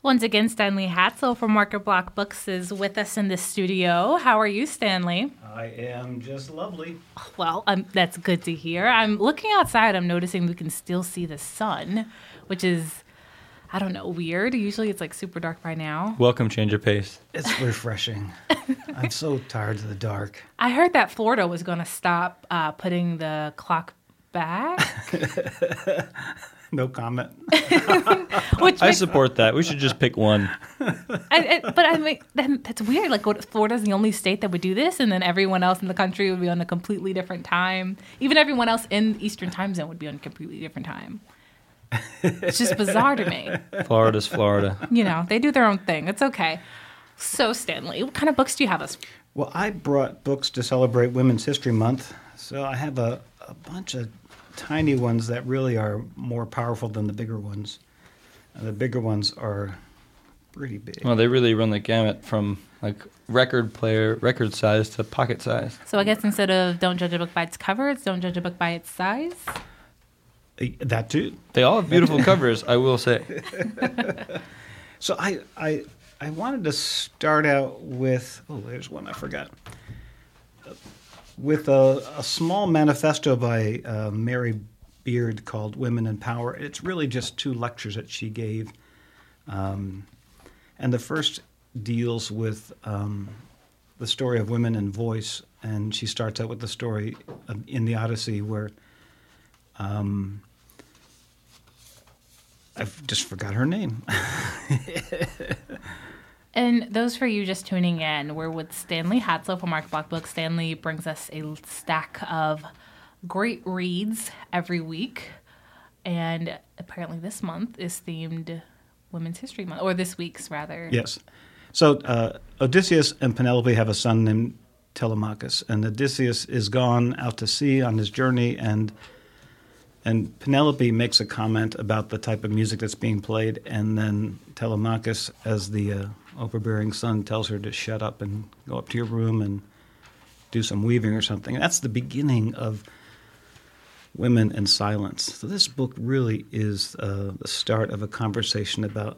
Once again, Stanley Hatzel from Market Block Books is with us in the studio. How are you, Stanley? I am just lovely. Well, that's good to hear. I'm looking outside. I'm noticing we can still see the sun, which is, I don't know, weird. Usually it's like super dark by now. Welcome, change of pace. It's refreshing. I'm so tired of the dark. I heard that Florida was going to stop putting the clock back. No comment. I support that. We should just pick one. But I mean, that's weird. Like, Florida's the only state that would do this, and then everyone else in the country would be on a completely different time. Even everyone else in the Eastern time zone would be on a completely different time. It's just bizarre to me. Florida's Florida. You know, they do their own thing. It's okay. So, Stanley, what kind of books do you have us? Well, I brought books to celebrate Women's History Month, so I have a bunch of tiny ones that really are more powerful than the bigger ones. And the bigger ones are pretty big. Well, they really run the gamut from like record size to pocket size. So I guess instead of don't judge a book by its cover, it's don't judge a book by its size? That too. They all have beautiful covers, I will say. So I wanted to start out with, there's one I forgot. With a small manifesto by Mary Beard called Women in Power. It's really just 2 lectures that she gave. And the first deals with the story of women and voice. And she starts out with the story in the Odyssey where I've just forgot her name. And those for you just tuning in, we're with Stanley Hatzel from Market Block Books. Stanley brings us a stack of great reads every week. And apparently this month is themed Women's History Month, or this week's rather. Yes. So Odysseus and Penelope have a son named Telemachus. And Odysseus is gone out to sea on his journey, and Penelope makes a comment about the type of music that's being played, and then Telemachus, as the overbearing son, tells her to shut up and go up to your room and do some weaving or something. And that's the beginning of women and silence. So this book really is the start of a conversation about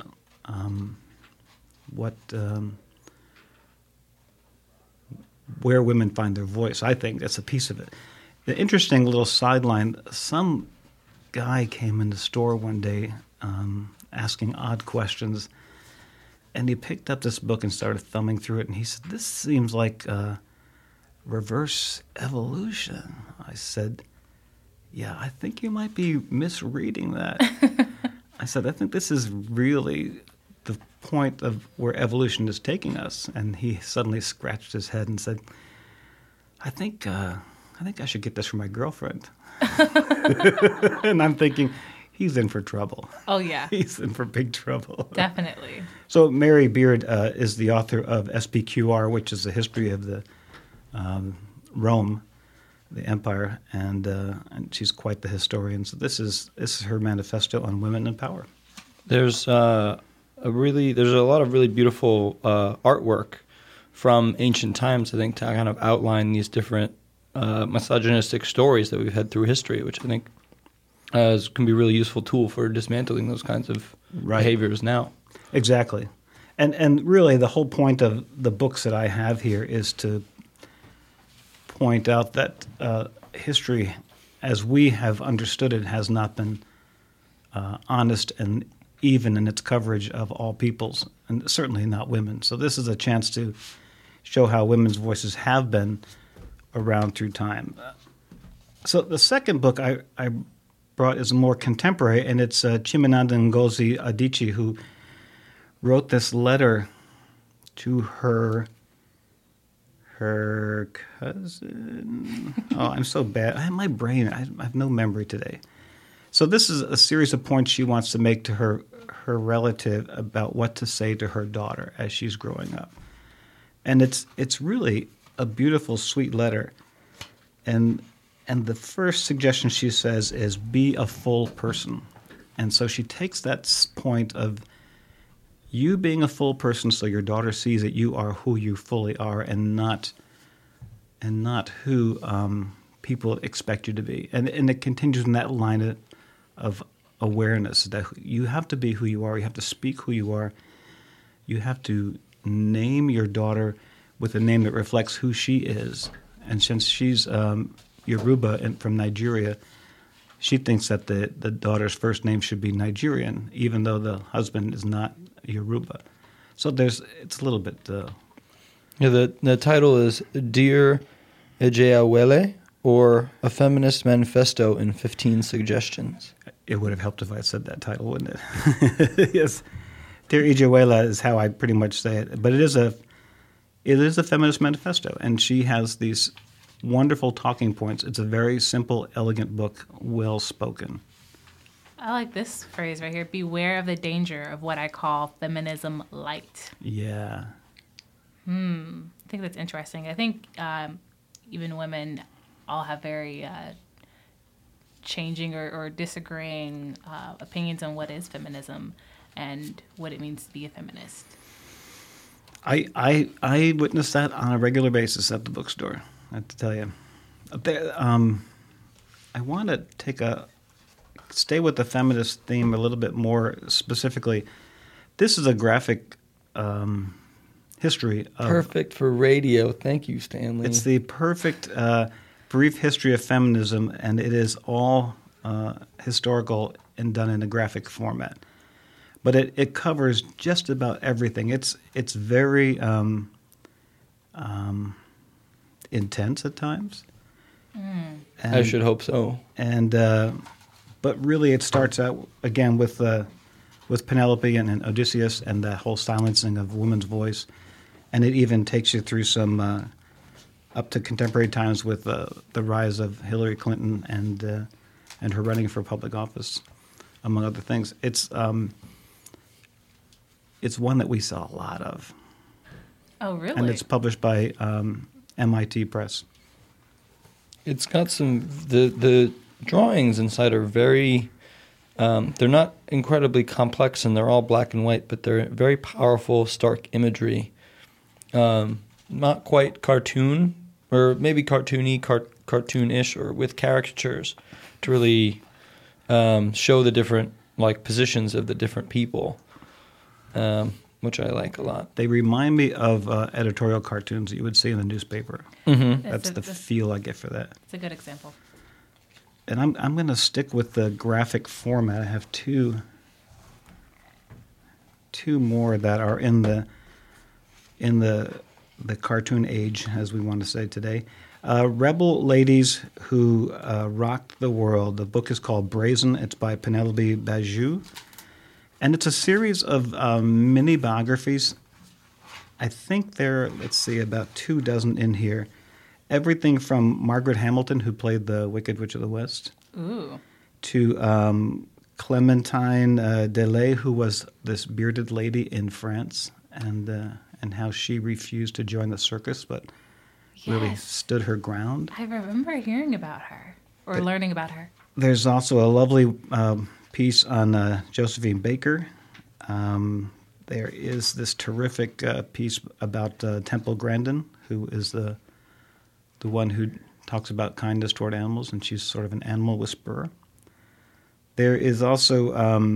where women find their voice. I think that's a piece of it. The interesting little sideline, some guy came in the store one day asking odd questions, and he picked up this book and started thumbing through it, and he said, "This seems like reverse evolution." I said, "Yeah, I think you might be misreading that." I said, "I think this is really the point of where evolution is taking us." And he suddenly scratched his head and said, I think I should get this for my girlfriend." And I'm thinking, he's in for trouble. Oh, yeah. He's in for big trouble. Definitely. So Mary Beard is the author of SPQR, which is the history of the Rome, the empire, and she's quite the historian. So this is her manifesto on women in power. There's a lot of really beautiful artwork from ancient times, I think, to kind of outline these different misogynistic stories that we've had through history, which I think can be a really useful tool for dismantling those kinds of behaviors now. Exactly. And really the whole point of the books that I have here is to point out that history, as we have understood it, has not been honest and even in its coverage of all peoples, and certainly not women. So this is a chance to show how women's voices have been around through time. So the second book I brought is more contemporary, and it's Chimamanda Ngozi Adichie, who wrote this letter to her cousin. Oh, I'm so bad. My brain, I have no memory today. So this is a series of points she wants to make to her relative about what to say to her daughter as she's growing up. And it's really a beautiful, sweet letter. And the first suggestion she says is, be a full person. And so she takes that point of you being a full person so your daughter sees that you are who you fully are and not who people expect you to be. And it continues in that line of awareness that you have to be who you are, you have to speak who you are, you have to name your daughter with a name that reflects who she is. And since she's Yoruba from Nigeria, she thinks that the daughter's first name should be Nigerian, even though the husband is not Yoruba. So it's a little bit... Yeah, the title is Dear Ejeawele, or A Feminist Manifesto in 15 Suggestions. It would have helped if I said that title, wouldn't it? Yes. Dear Ejeawele is how I pretty much say it. But it is a feminist manifesto, and she has these wonderful talking points. It's a very simple, elegant book, well spoken. I like this phrase right here. Beware of the danger of what I call feminism light. Yeah. I think that's interesting. I think even women all have very changing or disagreeing opinions on what is feminism and what it means to be a feminist. I witness that on a regular basis at the bookstore, I have to tell you. I want to stay with the feminist theme a little bit more specifically. This is a graphic history of... Perfect for radio. Thank you, Stanley. It's the perfect brief history of feminism, and it is all historical and done in a graphic format. But it covers just about everything. It's very intense at times. I should hope so. And but really, it starts out again with Penelope and Odysseus and the whole silencing of woman's voice, and it even takes you through some up to contemporary times with the rise of Hillary Clinton and her running for public office, among other things. It's one that we saw a lot of. Oh, really? And it's published by MIT Press. It's got the drawings inside are very, they're not incredibly complex and they're all black and white, but they're very powerful, stark imagery. Not quite cartoon, or maybe cartoony, cartoonish, or with caricatures to really show the different positions of the different people. Which I like a lot. They remind me of editorial cartoons that you would see in the newspaper. Mm-hmm. That's the feel I get for that. It's a good example. And I'm going to stick with the graphic format. I have two more that are in the cartoon age, as we want to say today. Rebel Ladies Who Rocked the World. The book is called Brazen. It's by Penelope Bajou. And it's a series of mini biographies. I think there are, about 24 in here. Everything from Margaret Hamilton, who played the Wicked Witch of the West, to Clementine Delay, who was this bearded lady in France, and how she refused to join the circus, but really stood her ground. I remember hearing about her or learning about her. There's also a lovely piece on Josephine Baker. There is this terrific piece about Temple Grandin, who is the one who talks about kindness toward animals, and she's sort of an animal whisperer. There is also,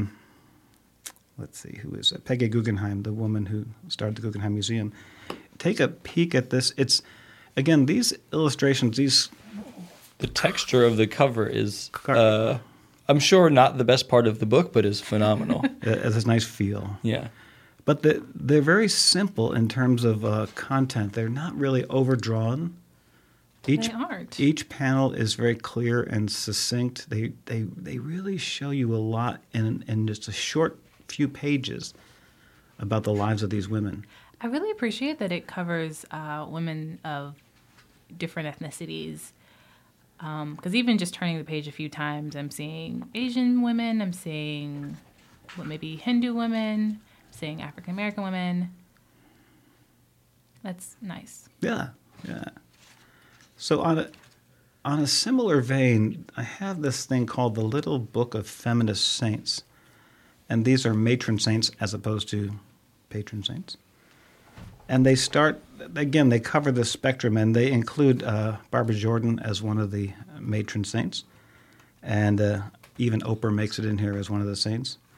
who is it? Peggy Guggenheim, the woman who started the Guggenheim Museum. Take a peek at this. It's, again, these illustrations, the texture of the cover is... I'm sure not the best part of the book, but is phenomenal. It has a nice feel. Yeah. But they're very simple in terms of content. They're not really overdrawn. They aren't. Each panel is very clear and succinct. They really show you a lot in just a short few pages about the lives of these women. I really appreciate that it covers women of different ethnicities. Because even just turning the page a few times, I'm seeing Asian women, I'm seeing maybe Hindu women, I'm seeing African American women. That's nice. Yeah. So on a similar vein, I have this thing called the Little Book of Feminist Saints, and these are matron saints as opposed to patron saints. And they start, again, they cover the spectrum, and they include Barbara Jordan as one of the matron saints. And even Oprah makes it in here as one of the saints.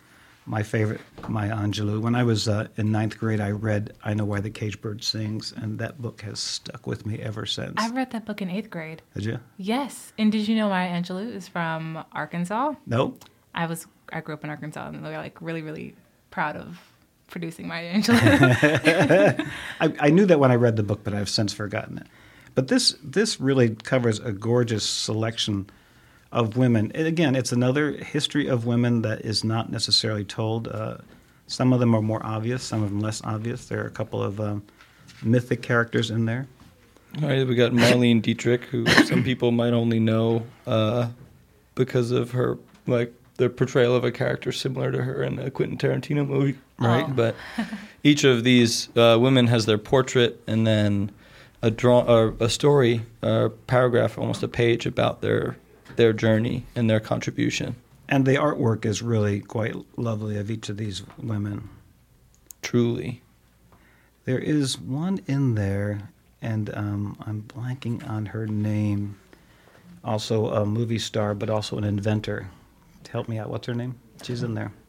my favorite Maya Angelou. When I was in ninth grade, I read I Know Why the Caged Bird Sings, and that book has stuck with me ever since. I read that book in 8th grade. Did you? Yes. And did you know Maya Angelou is from Arkansas? No? I grew up in Arkansas, and they're like really, really proud of producing Maya Angelou. I knew that when I read the book, but I've since forgotten it. But this really covers a gorgeous selection of women. And again, it's another history of women that is not necessarily told. Some of them are more obvious, some of them less obvious. There are a couple of mythic characters in there. All right, we got Marlene Dietrich, who some people might only know because of her, like, the portrayal of a character similar to her in a Quentin Tarantino movie, right? Oh. But each of these women has their portrait and then a story, a paragraph, almost a page about their journey and their contribution. And the artwork is really quite lovely of each of these women. Truly. There is one in there, and I'm blanking on her name. Also a movie star, but also an inventor. Help me out. What's her name? She's in there.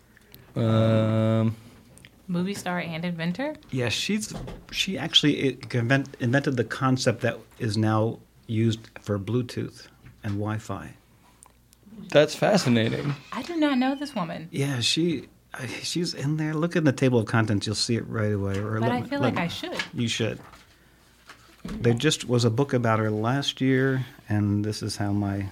Movie star and inventor? Yeah, she actually invented the concept that is now used for Bluetooth and Wi-Fi. That's fascinating. I do not know this woman. Yeah, she's in there. Look in the table of contents; you'll see it right away. But I feel like I should. You should. There just was a book about her last year, and this is how my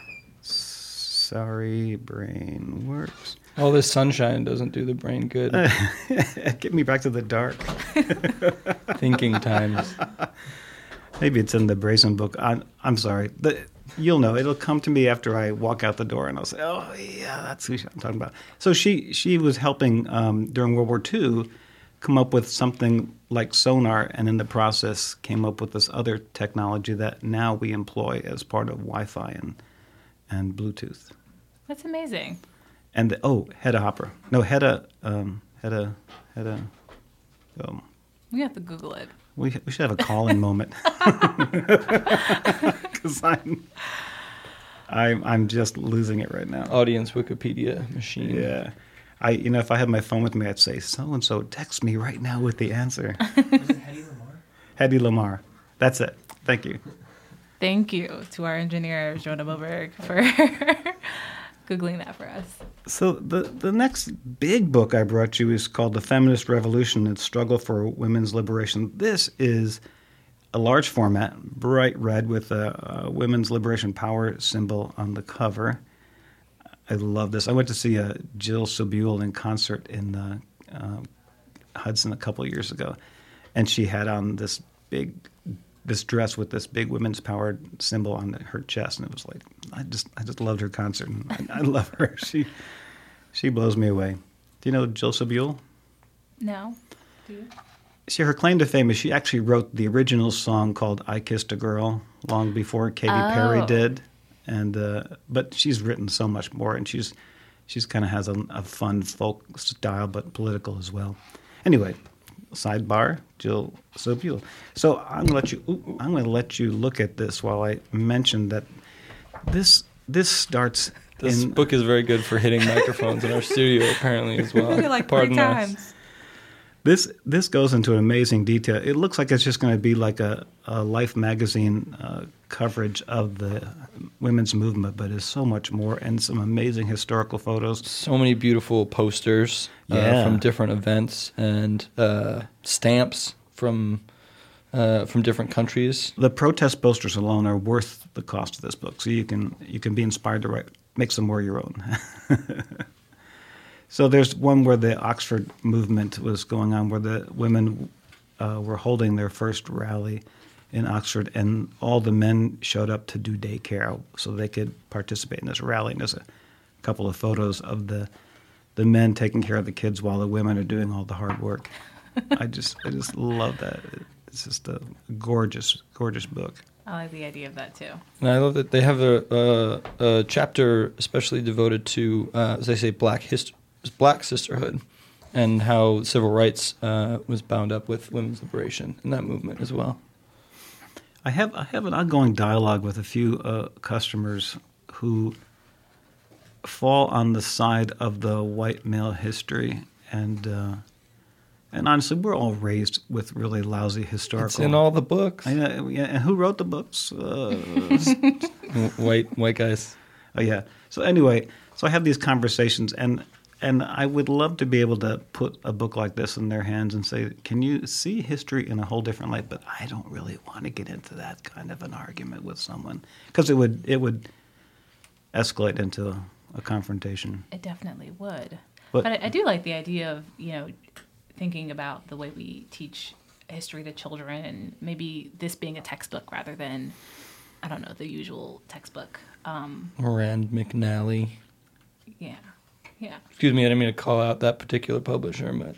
sorry brain works. All this sunshine doesn't do the brain good. Get me back to the dark. Thinking times. Maybe it's in the Brazen book. I'm sorry. You'll know. It'll come to me after I walk out the door, and I'll say, "Oh, yeah, that's who I'm talking about." So she was helping during World War II come up with something like sonar, and in the process came up with this other technology that now we employ as part of Wi-Fi and Bluetooth. That's amazing. And Hedda Hopper. No, Hedda. We have to Google it. We should have a call-in moment. Because I'm just losing it right now. Audience Wikipedia machine. Yeah. If I had my phone with me, I'd say, so-and-so, text me right now with the answer. Was it Hedy Lamarr? Hedy Lamarr. That's it. Thank you. Thank you to our engineer, Jonah Boberg, for Googling that for us. So the next big book I brought you is called The Feminist Revolution and Struggle for Women's Liberation. This is a large format, bright red with a women's liberation power symbol on the cover. I love this. I went to see Jill Sobule in concert in Hudson a couple of years ago, and she had on this dress with this big women's power symbol on her chest, and it was like I just loved her concert. And I love her. She blows me away. Do you know Jill Sobule? No. Do you? Her claim to fame is she actually wrote the original song called "I Kissed a Girl" long before Katy Perry did. And but she's written so much more, and she's kind of has a fun folk style, but political as well. Anyway, sidebar, Jill Sobule. So I'm going to let you look at this while I mention that this starts. This book is very good for hitting microphones in our studio, apparently, as well. I feel like Pardon 3 us. times. This goes into amazing detail. It looks like it's just going to be like a Life magazine coverage of the women's movement, but it's so much more, and some amazing historical photos. So many beautiful posters from different events and stamps from different countries. The protest posters alone are worth the cost of this book, so you can be inspired to make some more of your own. So there's one where the Oxford movement was going on, where the women were holding their first rally in Oxford, and all the men showed up to do daycare so they could participate in this rally. And there's a couple of photos of the men taking care of the kids while the women are doing all the hard work. I just love that. It's just a gorgeous, gorgeous book. I like the idea of that too. And I love that they have a chapter especially devoted to, as they say, Black sisterhood, and how civil rights was bound up with women's liberation in that movement as well. I have an ongoing dialogue with a few customers who fall on the side of the white male history, and honestly, we're all raised with really lousy historical. It's in all the books. Yeah, and who wrote the books? White guys. Oh yeah. So anyway, so I have these conversations, and I would love to be able to put a book like this in their hands and say, "Can you see history in a whole different light?" But I don't really want to get into that kind of an argument with someone because it would escalate into a confrontation. It definitely would. But- But I do like the idea of, thinking about the way we teach history to children and maybe this being a textbook rather than, I don't know, the usual textbook. Rand McNally. Yeah. Yeah. Excuse me, I didn't mean to call out that particular publisher, but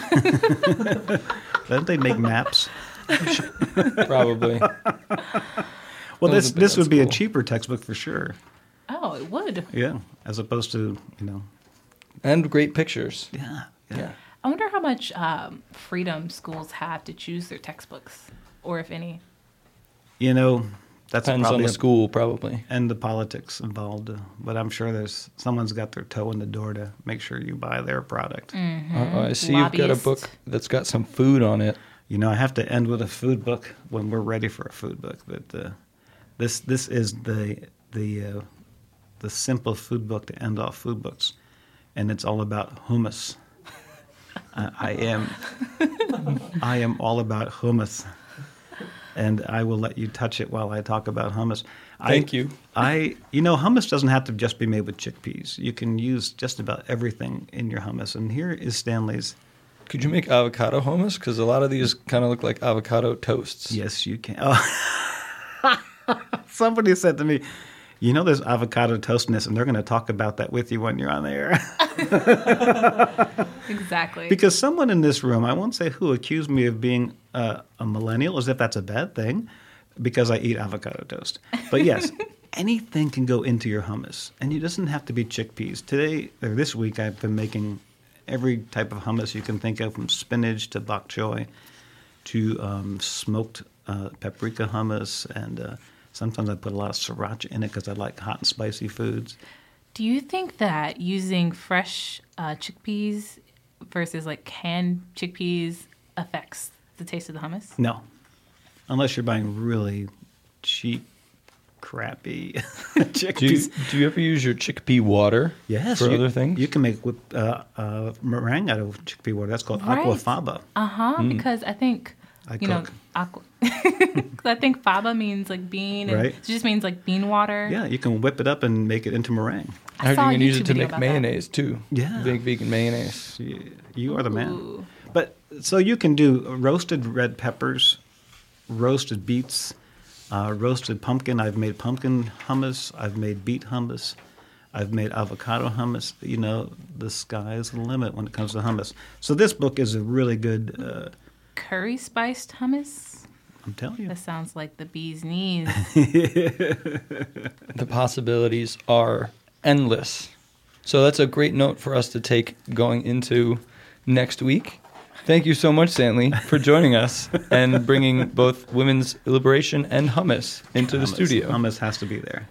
Don't they make maps? probably. Well, That was a bit this would be a old school. cheaper textbook for sure. Oh, it would. Yeah, as opposed to And great pictures. yeah. I wonder how much freedom schools have to choose their textbooks, or if any. That's Depends on probably the school, probably. and the politics involved. But I'm sure someone's got their toe in the door to make sure you buy their product. I see you've got a Lobbyist. book that's got some food on it. I have to end with a food book when we're ready for a food book. But this is the simple food book to end off food books, and it's all about hummus. I am all about hummus, and I will let you touch it while I talk about hummus. Thank you. Hummus doesn't have to just be made with chickpeas. You can use just about everything in your hummus. And here is Stanley's. Could you make avocado hummus? Because a lot of these kind of look like avocado toasts. Yes, you can. Oh. Somebody said to me, there's avocado toast in this, and they're going to talk about that with you when you're on the air. Exactly. Because someone in this room, I won't say who, accused me of being a millennial, as if that's a bad thing, because I eat avocado toast. But yes, anything can go into your hummus, and it doesn't have to be chickpeas. This week, I've been making every type of hummus you can think of, from spinach to bok choy to smoked paprika hummus, and sometimes I put a lot of sriracha in it because I like hot and spicy foods. Do you think that using fresh chickpeas versus like canned chickpeas affects the taste of the hummus? No, unless you're buying really cheap, crappy chickpeas. Do you ever use your chickpea water Yes, for other things? You can make meringue out of chickpea water. That's called Right. aquafaba. Because I think I you know cook. aqua. Because I think faba means like bean, and Right. it just means like bean water. Yeah, you can whip it up and make it into meringue. I heard saw you a can use YouTube it to video make about that. mayonnaise, too. Yeah. Big vegan mayonnaise. You are the man. Ooh. But so you can do roasted red peppers, roasted beets, roasted pumpkin. I've made pumpkin hummus. I've made beet hummus. I've made avocado hummus. The sky's the limit when it comes to hummus. So this book is a really good. Curry spiced hummus. I'm telling you. That sounds like the bee's knees. The possibilities are endless. So that's a great note for us to take going into next week. Thank you so much, Stanley, for joining us and bringing both women's liberation and hummus into the studio. Hummus has to be there.